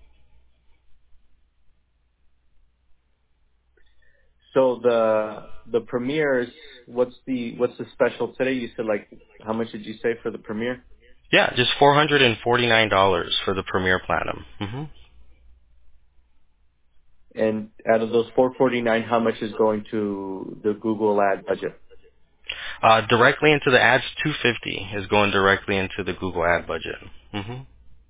So the Premiere is what's the special today? You said like how much did you say for the Premiere? Yeah, just $449 for the Premier Platinum. And out of those 449, how much is going to the Google ad budget? Directly into the ads, 250 is going directly into the Google ad budget. hmm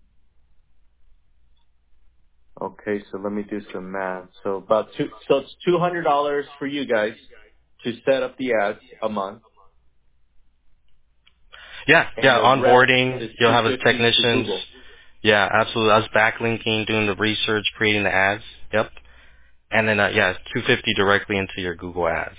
Okay, so let me do some math. So so it's $200 for you guys to set up the ads a month, Yeah, and yeah. the rest Onboarding, is you'll have a 250 to technicians. Google. Yeah, absolutely. Us backlinking, doing the research, creating the ads. Yep. And then yeah, 250 directly into your Google ads.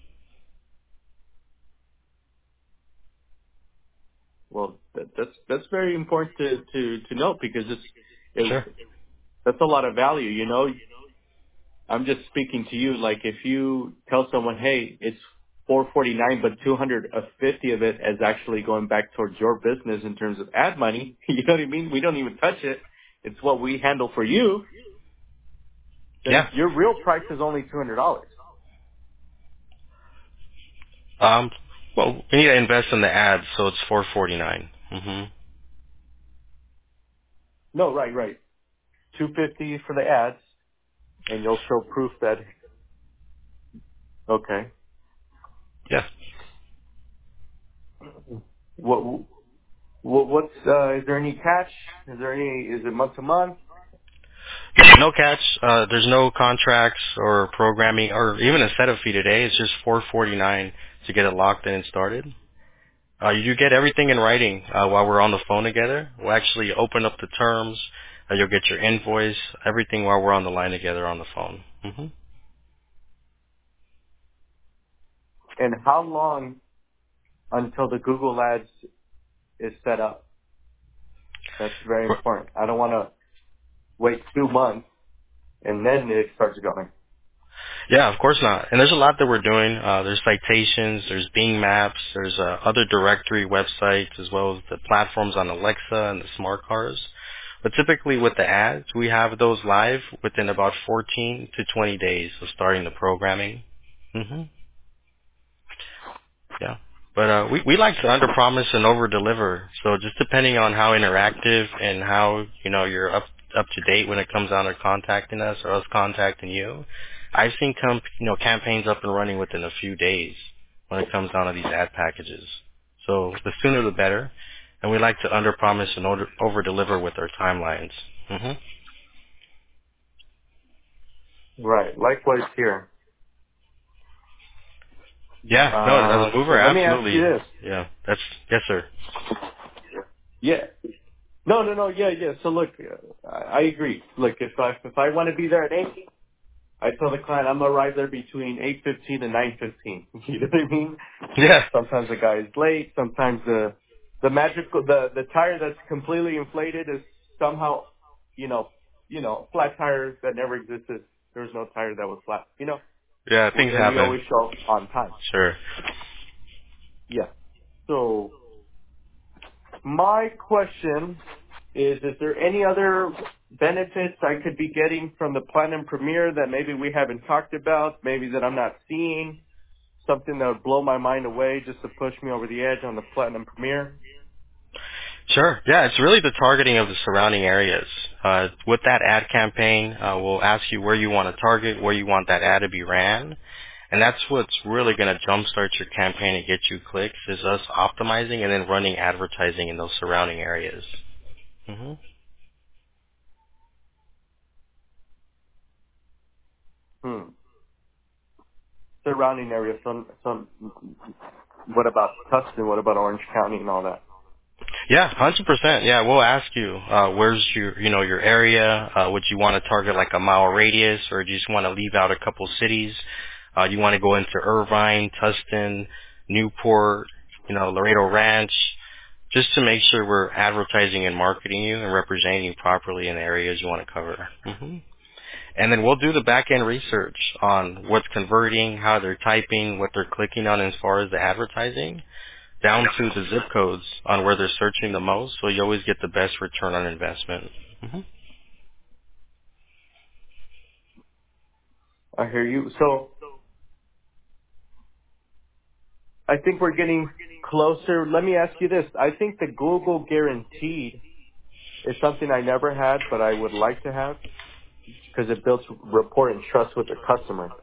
Well, that's very important to note because Sure. that's a lot of value. You know, I'm just speaking to you. Like if you tell someone, hey, it's 449, but 250 of it is actually going back towards your business in terms of ad money. You know what I mean? We don't even touch it. It's what we handle for you. Then Yeah. your real price is only $200. Um. Well, we need to invest in the ads, so it's 449. Mhm. No, right. 250 for the ads, and you'll show proof that okay. Yeah. What what's is there any catch? Is it month to month? No catch. There's no contracts or programming or even a setup fee today. It's just 449 to get it locked in and started. You do get everything in writing while we're on the phone together. We'll actually open up the terms. You'll get your invoice, everything while we're on the line together on the phone. Hmm. And how long until the Google Ads is set up? That's very important. I don't want to wait 2 months and then it starts going. Yeah, of course not. And there's a lot that we're doing. There's citations, there's Bing Maps, there's other directory websites, as well as the platforms on Alexa and the smart cars. But typically with the ads, we have those live within about 14 to 20 days of starting the programming. Hmm. Yeah. But we like to underpromise and overdeliver. So just depending on how interactive and how, you're up to date when it comes down to contacting us or us contacting you. I've seen campaigns up and running within a few days when it comes down to these ad packages. So the sooner the better. And we like to underpromise and overdeliver with our timelines. Hmm. Right. Likewise here. Yeah, no, as a So mover, let me ask you absolutely. this. Yeah, yes, sir. Yeah. No. Yeah. So look, I agree. Look, if I want to be there at 8, I tell the client I'm gonna arrive there between 8:15 and 9:15. You know what I mean? Yeah, Sometimes the guy is late. Sometimes the tire that's completely inflated is somehow, you know, flat tire that never existed. There was no tire that was flat. yeah, things And we happen. always show up on time. Sure. Yeah. So my question is there any other benefits I could be getting from the Platinum Premier that maybe we haven't talked about, maybe that I'm not seeing? Something that would blow my mind away just to push me over the edge on the Platinum Premier? Sure. Yeah, it's really the targeting of the surrounding areas. With that ad campaign, we'll ask you where you want to target, where you want that ad to be ran. And that's what's really going to jumpstart your campaign and get you clicks is us optimizing and then running advertising in those surrounding areas. Hmm. Hmm. Surrounding area. What about Tustin? What about Orange County and all that? Yeah, 100%. Yeah, we'll ask you, where's your area? Would you want to target like a mile radius or do you just want to leave out a couple cities? You want to go into Irvine, Tustin, Newport, Laredo Ranch, just to make sure we're advertising and marketing you and representing you properly in the areas you want to cover. Hmm. And then we'll do the back end research on what's converting, how they're typing, what they're clicking on as far as the advertising, down to the zip codes on where they're searching the most, so you always get the best return on investment. Hmm. I hear you. So I think we're getting closer. Let me ask you this. I think the Google Guaranteed is something I never had, but I would like to have because it builds rapport and trust with the customer.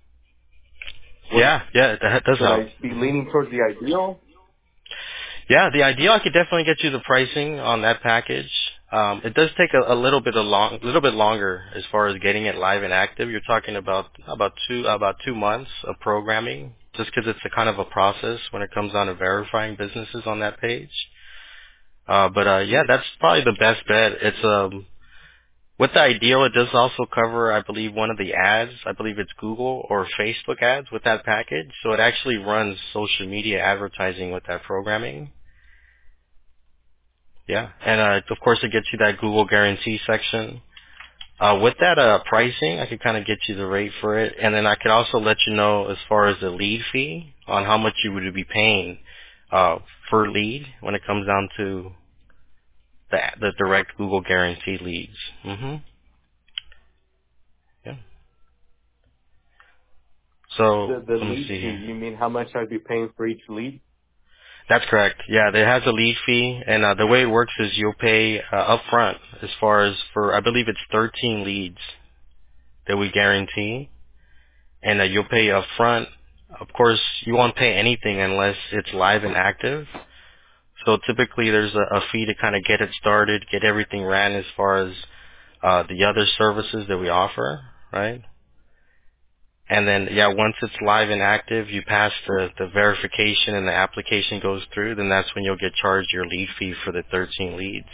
Yeah, that does Should help. I be Hmm. leaning towards the ideal? Yeah, the ideal I could definitely get you the pricing on that package. It does take a little bit longer as far as getting it live and active. You're talking about 2 months of programming, just because it's a kind of a process when it comes down to verifying businesses on that page. But yeah, that's probably the best bet. It's with the Ideal, it does also cover, I believe, one of the ads. I believe it's Google or Facebook ads with that package. So it actually runs social media advertising with that programming. Yeah, and of course it gets you that Google guarantee section. With that pricing, I could kind of get you the rate for it, and then I could also let you know as far as the lead fee on how much you would be paying per lead when it comes down to the direct Google guarantee leads. Yeah. So The let me lead see fee, here. you mean how much I'd be paying for each lead? That's correct. Yeah, there has a lead fee, and the way it works is you'll pay upfront as far as for I believe it's 13 leads that we guarantee, and you'll pay upfront. Of course, you won't pay anything unless it's live and active. So typically, there's a fee to kind of get it started, get everything ran as far as the other services that we offer, right? And then, yeah, once it's live and active, you pass the verification and the application goes through, then that's when you'll get charged your lead fee for the 13 leads.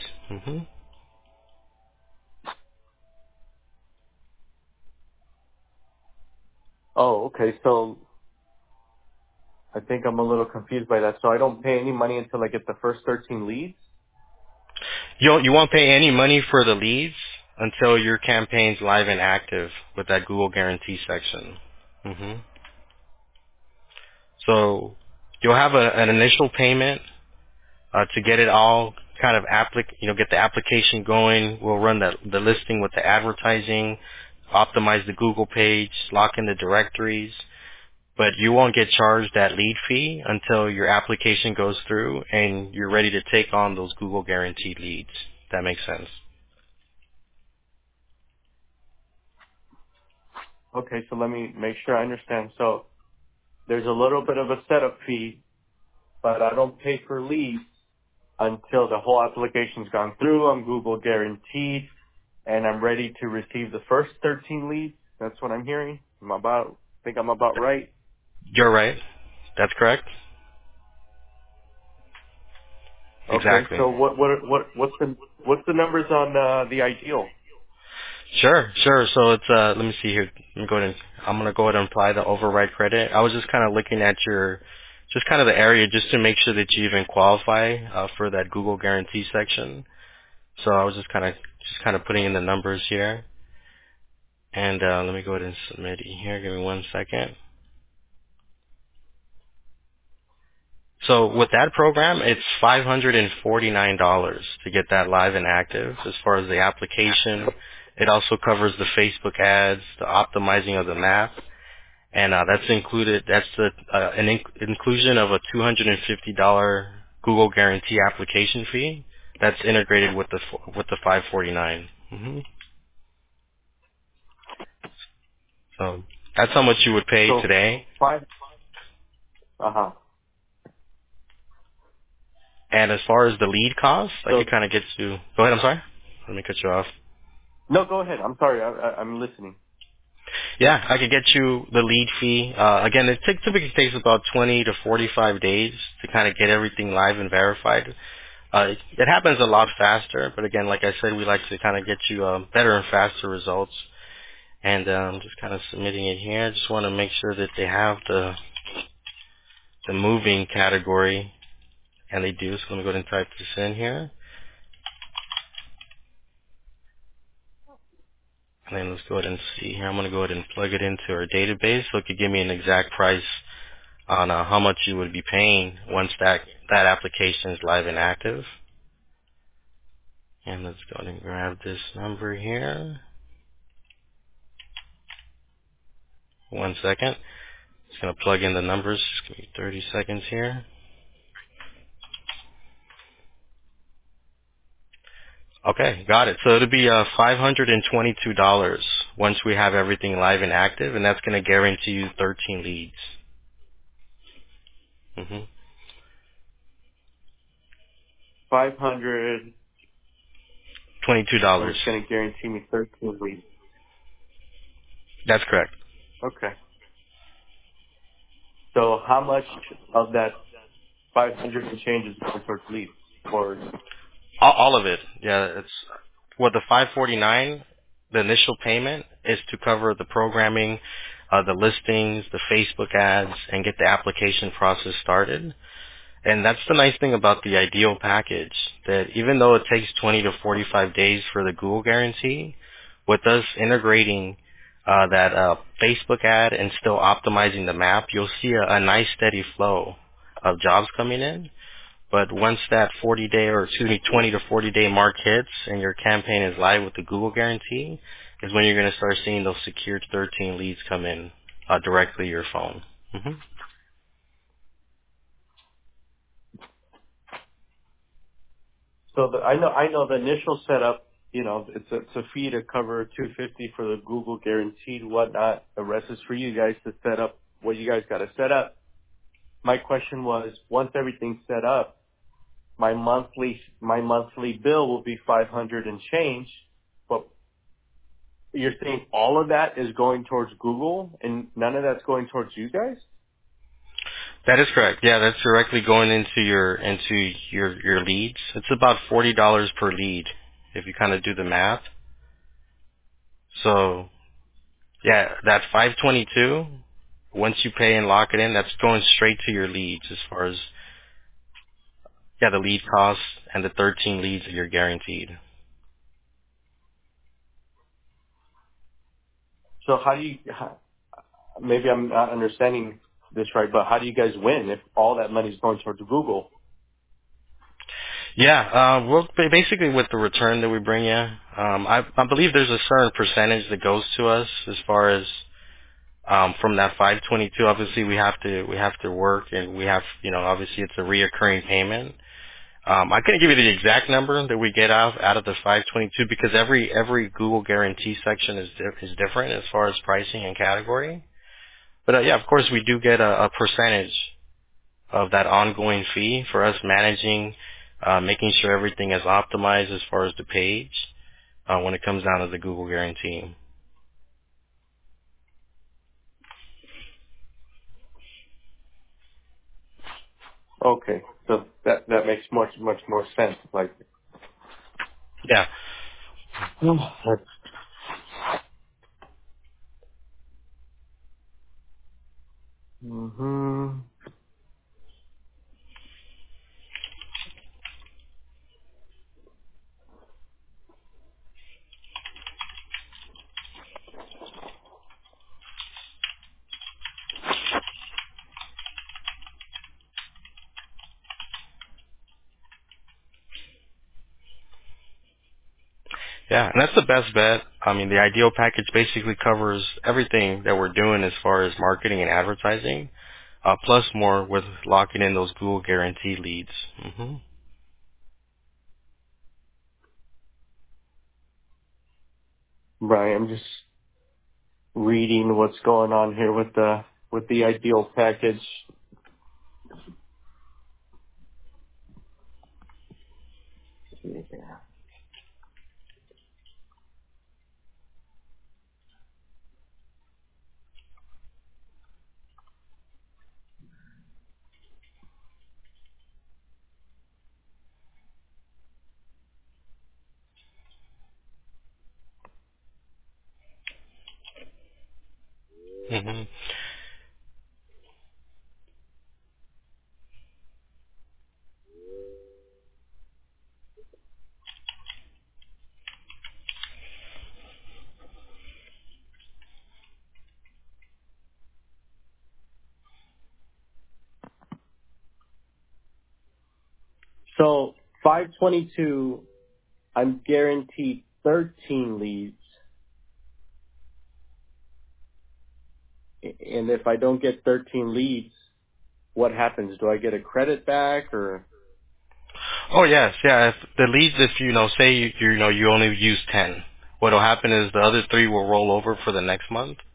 Oh, okay. So I think I'm a little confused by that. So I don't pay any money until I get the first 13 leads? You won't pay any money for the leads until your campaign's live and active with that Google guarantee section. hmm So you'll have an initial payment to get it all kind of get the application going. We'll run the listing with the advertising, optimize the Google page, lock in the directories, but you won't get charged that lead fee until your application goes through and you're ready to take on those Google guaranteed leads. That makes sense. Okay, so let me make sure I understand. So there's a little bit of a setup fee, but I don't pay for leads until the whole application's gone through. I'm Google guaranteed, and I'm ready to receive the first 13 leads. That's what I'm hearing. Think I'm about right. You're right. That's correct. Okay, Exactly. so what's the numbers on the ideal? Sure. So it's let me see here. I'm gonna go ahead and apply the override credit. I was just kind of looking at just kind of the area just to make sure that you even qualify for that Google guarantee section. So I was just kind of putting in the numbers here, and let me go ahead and submit it here. Give me 1 second. So with that program, it's $549 to get that live and active. As far as the application, it also covers the Facebook ads, the optimizing of the map. And that's included. That's inclusion of a $250 Google Guarantee application fee. That's integrated with the 549. So that's how much you would pay So today. five. Uh-huh. And as far as the lead cost, I So could kind of get to. Go ahead. I'm sorry. Let me cut you off. no, go ahead. I'm sorry. I'm listening. Yeah, I could get you the lead fee. Again, it typically takes about 20 to 45 days to kind of get everything live and verified. It happens a lot faster, but again, like I said, we like to kind of get you better and faster results. And just kind of submitting it here. I just want to make sure that they have the moving category, and they do. So let me go ahead and type this in here. And then let's go ahead and see here. I'm going to go ahead and plug it into our database so it could give me an exact price on how much you would be paying once that application is live and active. And let's go ahead and grab this number here. 1 second. Just going to plug in the numbers. Just give me 30 seconds here. Okay, got it. So it'll be $522 once we have everything live and active, and that's going to guarantee you 13 leads. hmm 500, and $22. it's going to guarantee me 13 leads. That's correct. Okay. So how much of that 500 and change is going towards leads? Or All of it. Yeah, it's the 549. The initial payment is to cover the programming, the listings, the Facebook ads, and get the application process started. And that's the nice thing about the Ideal package, that even though it takes 20 to 45 days for the Google guarantee, with us integrating that Facebook ad and still optimizing the map, you'll see a nice steady flow of jobs coming in. But once that 40-day or 20 to 40-day mark hits and your campaign is live with the Google guarantee, is when you're going to start seeing those secured 13 leads come in directly to your phone. hmm So I know the initial setup, you know, it's a fee to cover 250 for the Google guaranteed whatnot. The rest is for you guys to set up what you guys got to set up. My question was, once everything's set up, my monthly bill will be 500 and change, but you're saying all of that is going towards Google and none of that's going towards you guys? That is correct. Yeah, that's directly going into your leads. It's about $40 per lead if you kind of do the math. So yeah, that 522. Once you pay and lock it in, that's going straight to your leads as far as the lead costs and the 13 leads that you're guaranteed. So maybe I'm not understanding this right, but how do you guys win if all that money is going towards Google? Yeah, well, basically with the return that we bring you, I believe there's a certain percentage that goes to us as far as from that 522. Obviously, we have to work, and we have, obviously it's a reoccurring payment. I couldn't give you the exact number that we get out of the 522 because every Google guarantee section is different as far as pricing and category. But yeah, of course, we do get a percentage of that ongoing fee for us managing, making sure everything is optimized as far as the page when it comes down to the Google guarantee. Okay, so that makes much more sense. Like, Yeah. hmm Yeah, and that's the best bet. I mean, the Ideal package basically covers everything that we're doing as far as marketing and advertising, plus more with locking in those Google guarantee leads. hmm right. I'm just reading what's going on here with the Ideal package. Yeah. hmm So 522, I'm guaranteed 13 leads, and if I don't get 13 leads, what happens? Do I get a credit back or? Oh yes, yeah. If the leads, if say you only use 10, what'll happen is the other 3 will roll over for the next month.